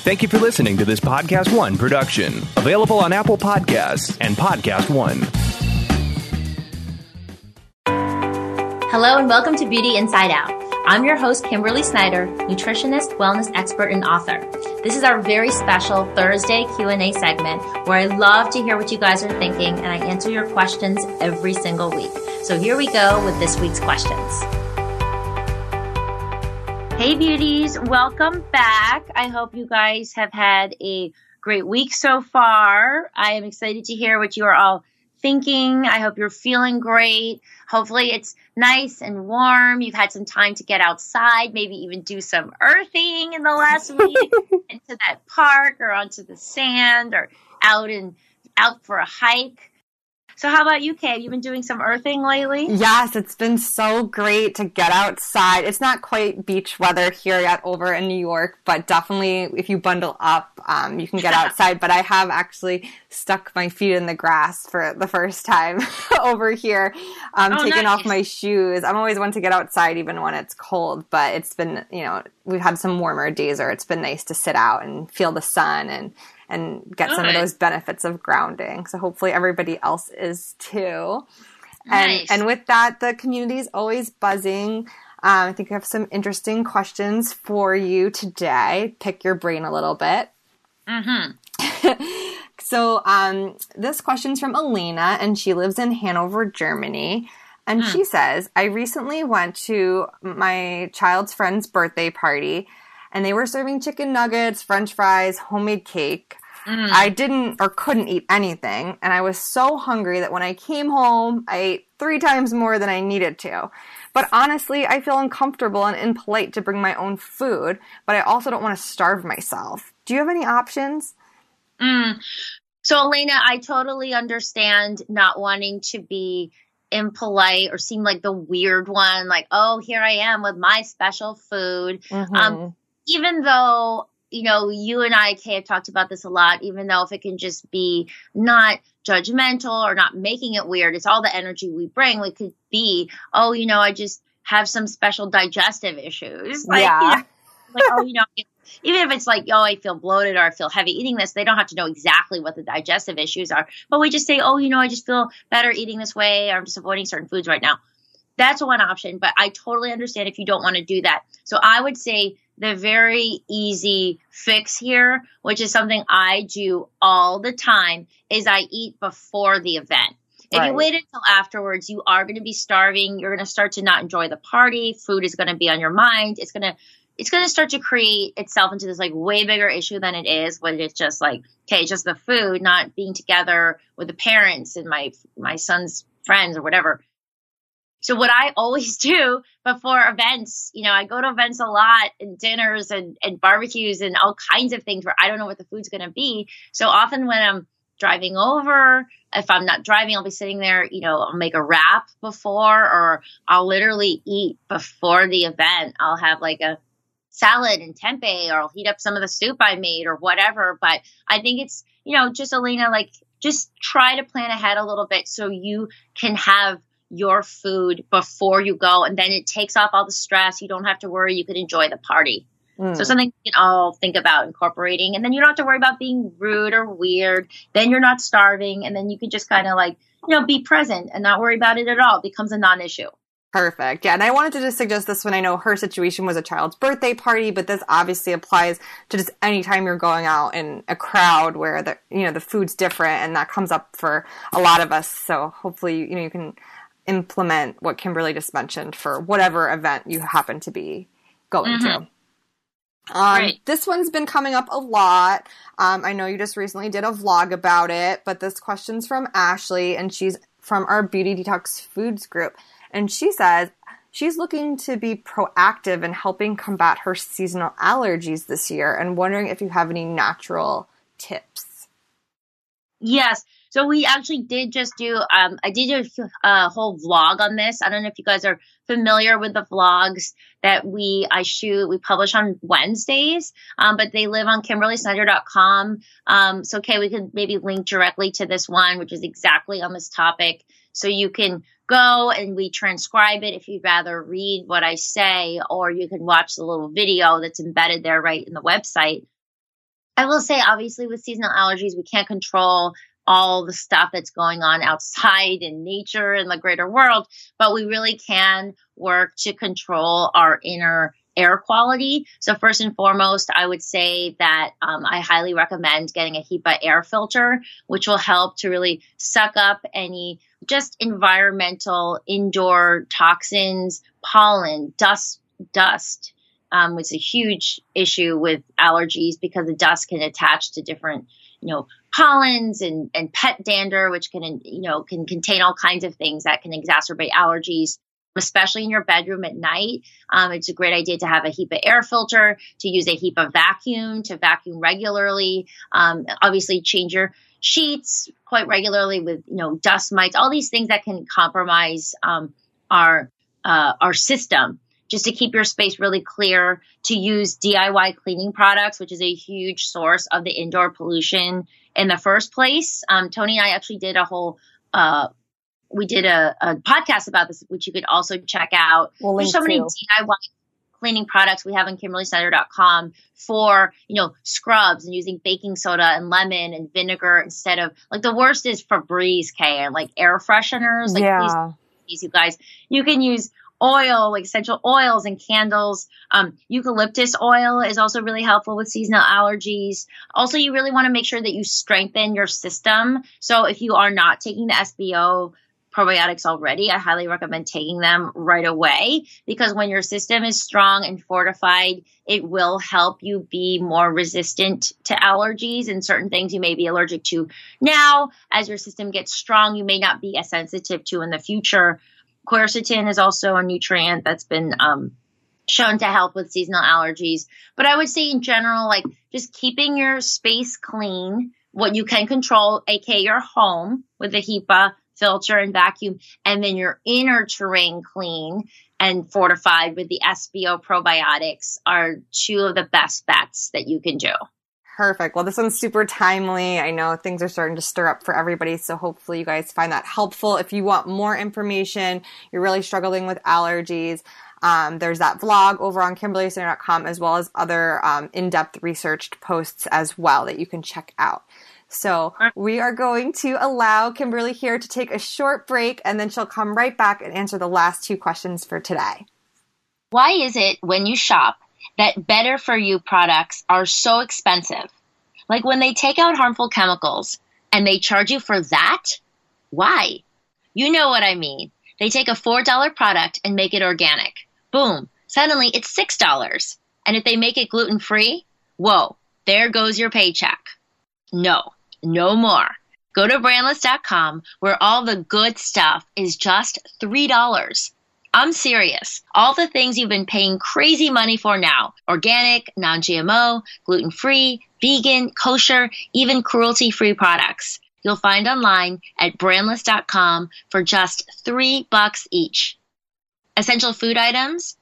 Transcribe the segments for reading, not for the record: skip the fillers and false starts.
Thank you for listening to this Podcast One production, available on Apple Podcasts and Podcast One. Hello and welcome to Beauty Inside Out. I'm your host, Kimberly Snyder, nutritionist, wellness expert, and author. This is our very special Thursday Q&A segment where I love to hear what you guys are thinking and I answer your questions every single week. So here we go with this week's questions. Hey beauties, welcome back. I hope you guys have had a great week so far. I am excited to hear what you are all thinking. I hope you're feeling great. Hopefully it's nice and warm. You've had some time to get outside, maybe even do some earthing in the last week, into that park or onto the sand or out for a hike. So how about you, Kay? Have you been doing some earthing lately? Yes, it's been so great to get outside. It's not quite beach weather here yet over in New York, but definitely if you bundle up, you can get outside. But I have actually stuck my feet in the grass for the first time over here, taking off my shoes. I'm always one to get outside even when it's cold, but it's been, we've had some warmer days where it's been nice to sit out and feel the sun and get some of those benefits of grounding. So hopefully everybody else is too. Nice. And with that, the community is always buzzing. I think we have some interesting questions for you today. Pick your brain a little bit. Mm-hmm. So this question's from Elena, and she lives in Hanover, Germany. And she says, I recently went to my child's friend's birthday party, and they were serving chicken nuggets, French fries, homemade cake. I didn't or couldn't eat anything, and I was so hungry that when I came home, I ate 3 times more than I needed to. But honestly, I feel uncomfortable and impolite to bring my own food, but I also don't want to starve myself. Do you have any options? So, Elena, I totally understand not wanting to be impolite or seem like the weird one, like, oh, here I am with my special food. Even though you and I, Kay, have talked about this a lot, even though if it can just be not judgmental or not making it weird, it's all the energy we bring. We could be, I just have some special digestive issues. Even if it's like, I feel bloated or I feel heavy eating this, they don't have to know exactly what the digestive issues are. But we just say, I just feel better eating this way, or I'm just avoiding certain foods right now. That's one option, but I totally understand if you don't want to do that. So I would say the very easy fix here, which is something I do all the time, is I eat before the event. If you wait until afterwards, you are going to be starving. You're going to start to not enjoy the party. Food is going to be on your mind. It's going to start to create itself into this like way bigger issue than it is when it's just like, okay, just the food, not being together with the parents and my son's friends or whatever. So what I always do before events, I go to events a lot and dinners and barbecues and all kinds of things where I don't know what the food's going to be. So often when I'm driving over, if I'm not driving, I'll be sitting there, I'll make a wrap before, or I'll literally eat before the event. I'll have like a salad and tempeh, or I'll heat up some of the soup I made or whatever. But I think it's, just Elena, just try to plan ahead a little bit so you can have your food before you go, and then it takes off all the stress. You don't have to worry. You can enjoy the party. So something you can all think about incorporating, and then you don't have to worry about being rude or weird. Then you're not starving, and then you can just kind of be present and not worry about it at all. It becomes a non-issue. Perfect. Yeah, and I wanted to just suggest this when I know her situation was a child's birthday party, but this obviously applies to just any time you're going out in a crowd where the food's different, and that comes up for a lot of us. So hopefully, you can implement what Kimberly just mentioned for whatever event you happen to be going to. This one's been coming up a lot. I know you just recently did a vlog about it, but this question's from Ashley, and she's from our Beauty Detox Foods group. And she says she's looking to be proactive in helping combat her seasonal allergies this year and wondering if you have any natural tips. Yes. So we actually did just do, I did a whole vlog on this. I don't know if you guys are familiar with the vlogs that we publish on Wednesdays, but they live on KimberlySnyder.com. So, okay, we could maybe link directly to this one, which is exactly on this topic. So you can go and we transcribe it if you'd rather read what I say, or you can watch the little video that's embedded there right in the website. I will say, obviously, with seasonal allergies, we can't control all the stuff that's going on outside in nature and the greater world, but we really can work to control our inner air quality. So first and foremost, I would say that I highly recommend getting a HEPA air filter, which will help to really suck up any just environmental indoor toxins, pollen, dust. It's a huge issue with allergies because the dust can attach to different, pollens and pet dander, which can contain all kinds of things that can exacerbate allergies, especially in your bedroom at night. It's a great idea to have a HEPA air filter, to use a HEPA vacuum, to vacuum regularly. Obviously, change your sheets quite regularly with, dust mites, all these things that can compromise our system. Just to keep your space really clear, to use DIY cleaning products, which is a huge source of the indoor pollution in the first place. Tony and I actually did we did a podcast about this, which you could also check out. There's so many DIY cleaning products we have on KimberlySnyder.com for, scrubs and using baking soda and lemon and vinegar instead of, the worst is Febreze, and air fresheners. Please, you guys, you can use oil, essential oils and candles. Eucalyptus oil is also really helpful with seasonal allergies. Also, you really want to make sure that you strengthen your system. So if you are not taking the SBO probiotics already, I highly recommend taking them right away, because when your system is strong and fortified, it will help you be more resistant to allergies and certain things you may be allergic to now. As your system gets strong, you may not be as sensitive to in the future. Quercetin is also a nutrient that's been shown to help with seasonal allergies. But I would say in general, just keeping your space clean, what you can control, aka your home with a HEPA filter and vacuum, and then your inner terrain clean and fortified with the SBO probiotics are two of the best bets that you can do. Perfect. Well, this one's super timely. I know things are starting to stir up for everybody, so hopefully you guys find that helpful. If you want more information, you're really struggling with allergies, there's that vlog over on KimberlySnyder.com, as well as other in-depth researched posts as well that you can check out. So we are going to allow Kimberly here to take a short break, and then she'll come right back and answer the last two questions for today. Why is it when you shop that better for you products are so expensive? Like when they take out harmful chemicals and they charge you for that? Why? You know what I mean. They take a $4 product and make it organic. Boom. Suddenly it's $6. And if they make it gluten-free, whoa, there goes your paycheck. No more. Go to brandless.com where all the good stuff is just $3. I'm serious. All the things you've been paying crazy money for now. Organic, non-GMO, gluten-free, vegan, kosher, even cruelty-free products. You'll find online at brandless.com for just $3 each. Essential food items,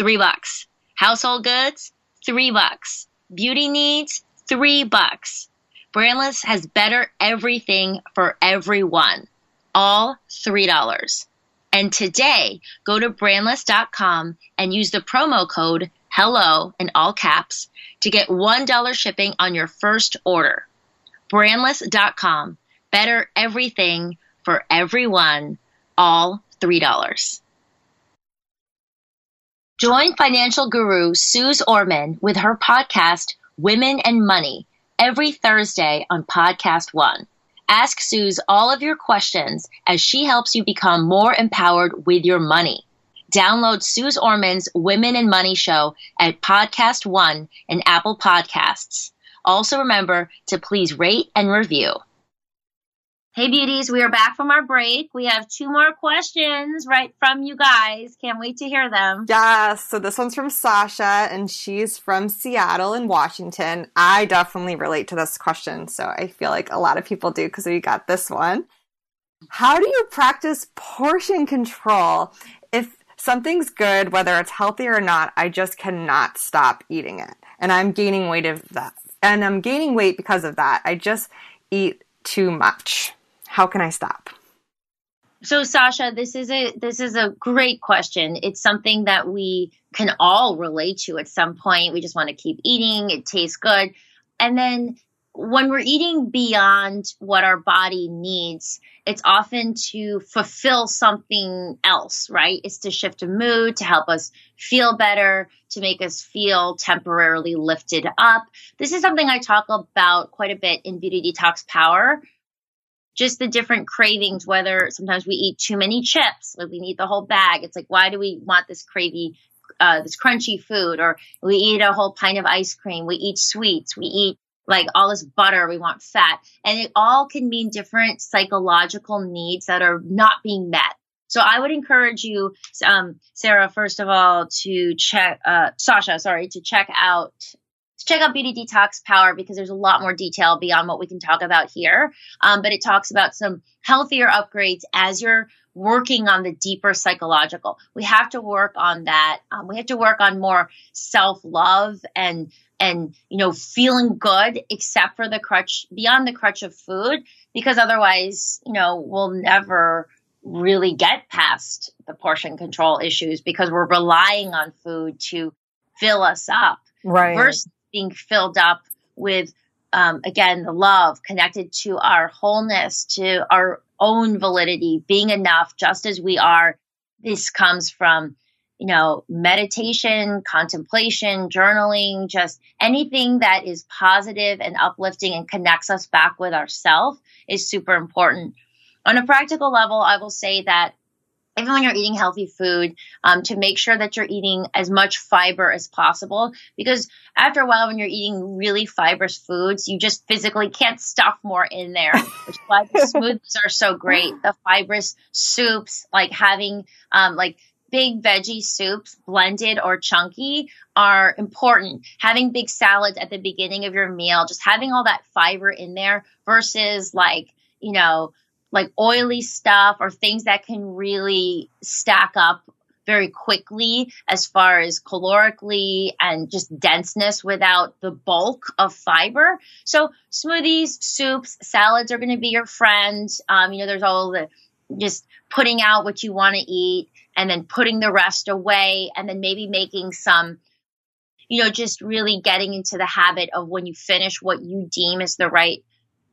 $3. Household goods, $3. Beauty needs, $3. Brandless has better everything for everyone. All $3. And today, go to brandless.com and use the promo code HELLO in all caps to get $1 shipping on your first order. Brandless.com. Better everything for everyone. All $3. Join financial guru Suze Orman with her podcast, Women and Money, every Thursday on Podcast One. Ask Suze all of your questions as she helps you become more empowered with your money. Download Suze Orman's Women and Money show at Podcast One and Apple Podcasts. Also remember to please rate and review. Hey beauties, we are back from our break. We have two more questions right from you guys. Can't wait to hear them. Yes, so this one's from Sasha, and she's from Seattle in Washington. I definitely relate to this question, so I feel like a lot of people do because we got this one. How do you practice portion control? If something's good, whether it's healthy or not, I just cannot stop eating it. And I'm gaining weight because of that. I just eat too much. How can I stop? So Sasha, this is a great question. It's something that we can all relate to at some point. We just want to keep eating. It tastes good. And then when we're eating beyond what our body needs, it's often to fulfill something else, right? It's to shift a mood, to help us feel better, to make us feel temporarily lifted up. This is something I talk about quite a bit in Beauty Detox Power. Just the different cravings, whether sometimes we eat too many chips, like we need the whole bag. It's like, why do we want this this crunchy food? Or we eat a whole pint of ice cream. We eat sweets. We eat like all this butter, we want fat. And it all can mean different psychological needs that are not being met. So I would encourage you, Sarah, first of all, to check out Beauty Detox Power, because there's a lot more detail beyond what we can talk about here. But it talks about some healthier upgrades as you're working on the deeper psychological. We have to work on that. We have to work on more self-love and feeling good, except for beyond the crutch of food, because otherwise, we'll never really get past the portion control issues, because we're relying on food to fill us up, right? Versus being filled up with, again, the love connected to our wholeness, to our own validity, being enough just as we are. This comes from meditation, contemplation, journaling, just anything that is positive and uplifting and connects us back with ourselves is super important. On a practical level, I will say that even when you're eating healthy food, to make sure that you're eating as much fiber as possible, because after a while, when you're eating really fibrous foods, you just physically can't stuff more in there, which is why the smoothies are so great. The fibrous soups, like having big veggie soups, blended or chunky, are important. Having big salads at the beginning of your meal, just having all that fiber in there versus like oily stuff or things that can really stack up very quickly as far as calorically and just denseness without the bulk of fiber. So smoothies, soups, salads are going to be your friend. There's all the just putting out what you want to eat and then putting the rest away, and then maybe making some, just really getting into the habit of when you finish what you deem is the right,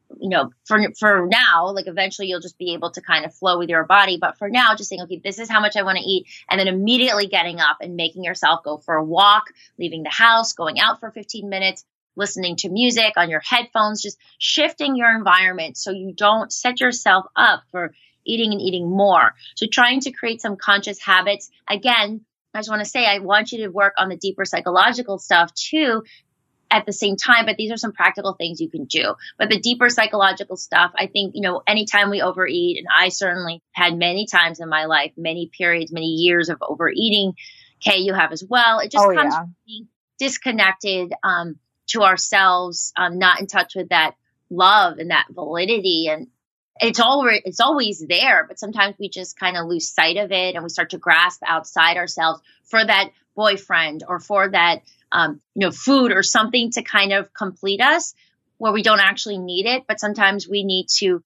for now, like eventually you'll just be able to kind of flow with your body. But for now, just saying, okay, this is how much I want to eat. And then immediately getting up and making yourself go for a walk, leaving the house, going out for 15 minutes, listening to music on your headphones, just shifting your environment so you don't set yourself up for eating and eating more. So trying to create some conscious habits. Again, I just want to say, I want you to work on the deeper psychological stuff too at the same time, but these are some practical things you can do. But the deeper psychological stuff, I think, anytime we overeat, and I certainly had many times in my life, many periods, many years of overeating. Kay, you have as well. It just comes from being disconnected to ourselves, not in touch with that love and that validity. And it's always there, but sometimes we just kind of lose sight of it and we start to grasp outside ourselves for that boyfriend or for that, food or something to kind of complete us where we don't actually need it. But sometimes we need to,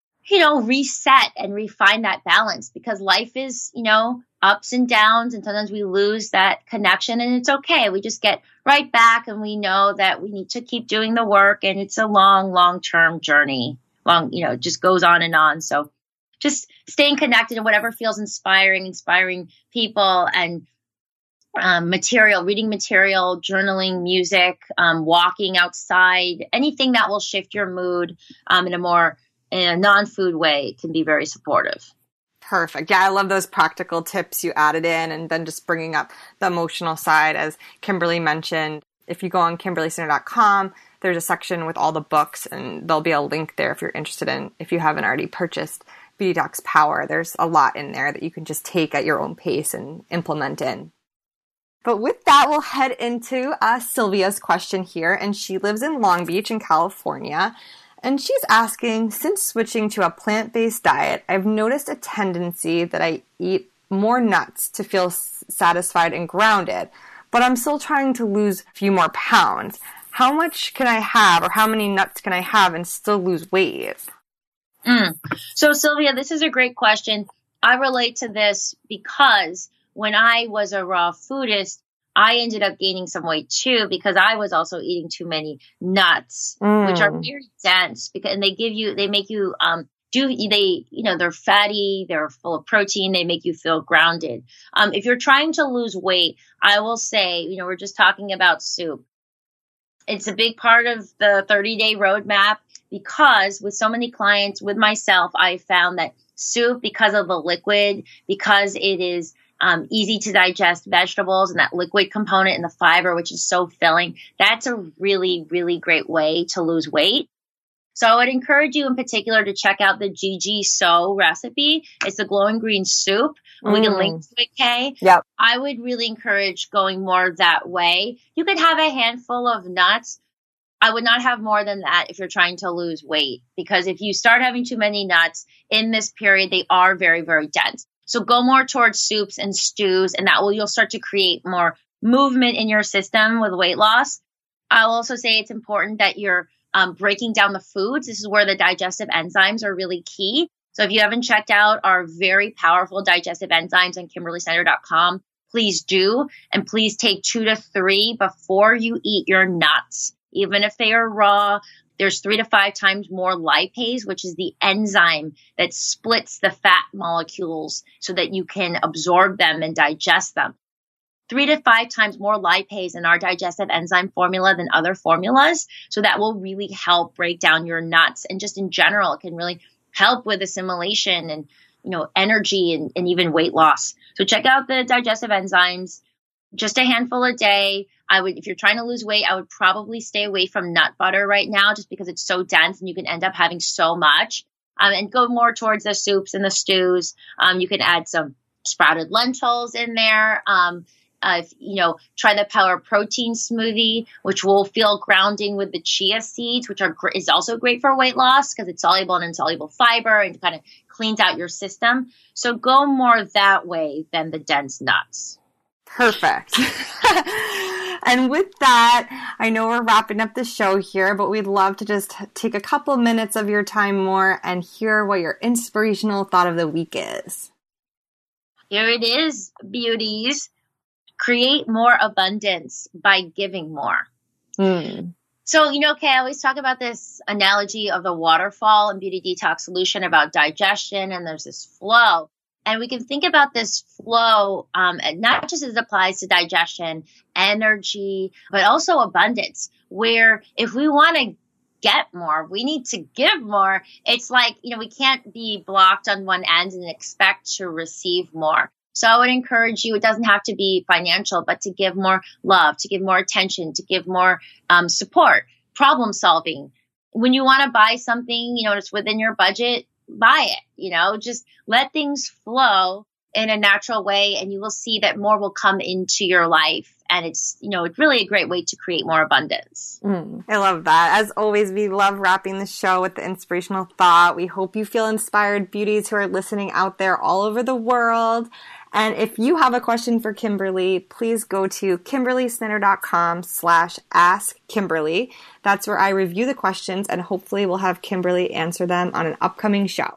reset and refine that balance, because life is, ups and downs, and sometimes we lose that connection, and it's okay. We just get right back, and we know that we need to keep doing the work, and it's a long-term journey. Just goes on and on. So just staying connected to whatever feels inspiring people and reading material, journaling, music, walking outside, anything that will shift your mood in a non-food way can be very supportive. Perfect. Yeah, I love those practical tips you added in, and then just bringing up the emotional side, as Kimberly mentioned. If you go on KimberlySinner.com, there's a section with all the books, and there'll be a link there if you're interested in, if you haven't already purchased Beauty Detox Power. There's a lot in there that you can just take at your own pace and implement in. But with that, we'll head into Sylvia's question here, and she lives in Long Beach in California. And she's asking, since switching to a plant-based diet, I've noticed a tendency that I eat more nuts to feel satisfied and grounded, but I'm still trying to lose a few more pounds. How much can I have, or how many nuts can I have and still lose weight? So Sylvia, this is a great question. I relate to this because when I was a raw foodist, I ended up gaining some weight too because I was also eating too many nuts, which are very dense and they make you they're fatty, they're full of protein, they make you feel grounded. If you're trying to lose weight, I will say, we're just talking about soup. It's a big part of the 30-day roadmap because with so many clients, with myself, I found that soup, because of the liquid, because it is easy to digest vegetables and that liquid component and the fiber, which is so filling, that's a really, really great way to lose weight. So I would encourage you in particular to check out the Gigi So recipe. It's the glowing green soup. And we can link to it, Kay. Yep. I would really encourage going more that way. You could have a handful of nuts. I would not have more than that if you're trying to lose weight, because if you start having too many nuts in this period, they are very, very dense. So go more towards soups and stews, and you'll start to create more movement in your system with weight loss. I'll also say it's important that you're breaking down the foods. This is where the digestive enzymes are really key. So if you haven't checked out our very powerful digestive enzymes on KimberlySnyder.com, please do. And please take 2 to 3 before you eat your nuts. Even if they are raw, there's 3 to 5 times more lipase, which is the enzyme that splits the fat molecules so that you can absorb them and digest them. 3 to 5 times more lipase in our digestive enzyme formula than other formulas. So that will really help break down your nuts. And just in general, it can really help with assimilation and, energy and even weight loss. So check out the digestive enzymes, just a handful a day. If you're trying to lose weight, I would probably stay away from nut butter right now just because it's so dense and you can end up having so much. And go more towards the soups and the stews. You can add some sprouted lentils in there. Try the Power Protein smoothie, which will feel grounding with the chia seeds, which is also great for weight loss because it's soluble in insoluble fiber and kind of cleans out your system. So go more that way than the dense nuts. Perfect. And with that, I know we're wrapping up the show here, but we'd love to just take a couple minutes of your time more and hear what your inspirational thought of the week is. Here it is, beauties. Create more abundance by giving more. So, Kay, I always talk about this analogy of the waterfall and Beauty Detox Solution about digestion, and there's this flow. And we can think about this flow, not just as it applies to digestion, energy, but also abundance, where if we want to get more, we need to give more. It's like, we can't be blocked on one end and expect to receive more. So I would encourage you, it doesn't have to be financial, but to give more love, to give more attention, to give more support, problem solving. When you want to buy something, it's within your budget, buy it, just let things flow in a natural way and you will see that more will come into your life. And it's really a great way to create more abundance. I love that. As always, we love wrapping the show with the inspirational thought. We hope you feel inspired, beauties who are listening out there all over the world. And if you have a question for Kimberly, please go to KimberlySnyder.com/AskKimberly. That's where I review the questions and hopefully we'll have Kimberly answer them on an upcoming show.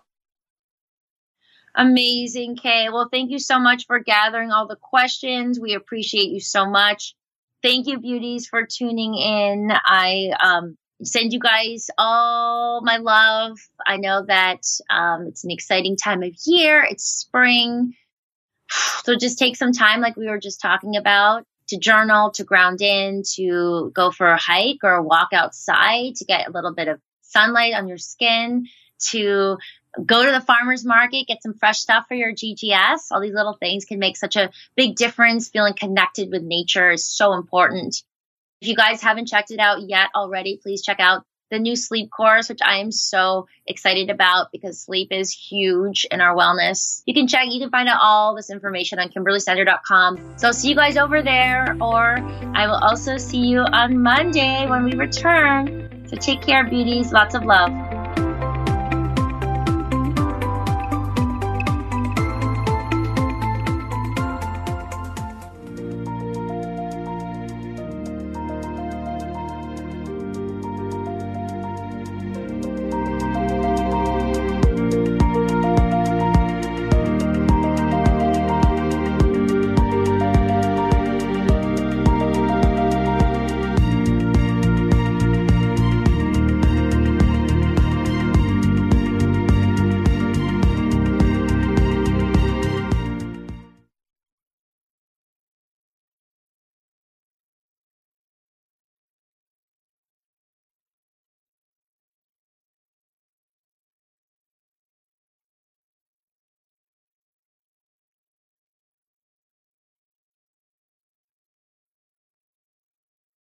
Amazing, Kay. Well, thank you so much for gathering all the questions. We appreciate you so much. Thank you, beauties, for tuning in. I send you guys all my love. I know that it's an exciting time of year. It's spring. So just take some time, like we were just talking about, to journal, to ground in, to go for a hike or a walk outside, to get a little bit of sunlight on your skin, to go to the farmer's market, get some fresh stuff for your GGS. All these little things can make such a big difference. Feeling connected with nature is so important. If you guys haven't checked it out yet already, please check out the new sleep course, which I am so excited about because sleep is huge in our wellness. You can find out all this information on KimberlySnyder.com. So I'll see you guys over there, or I will also see you on Monday when we return. So take care, beauties. Lots of love.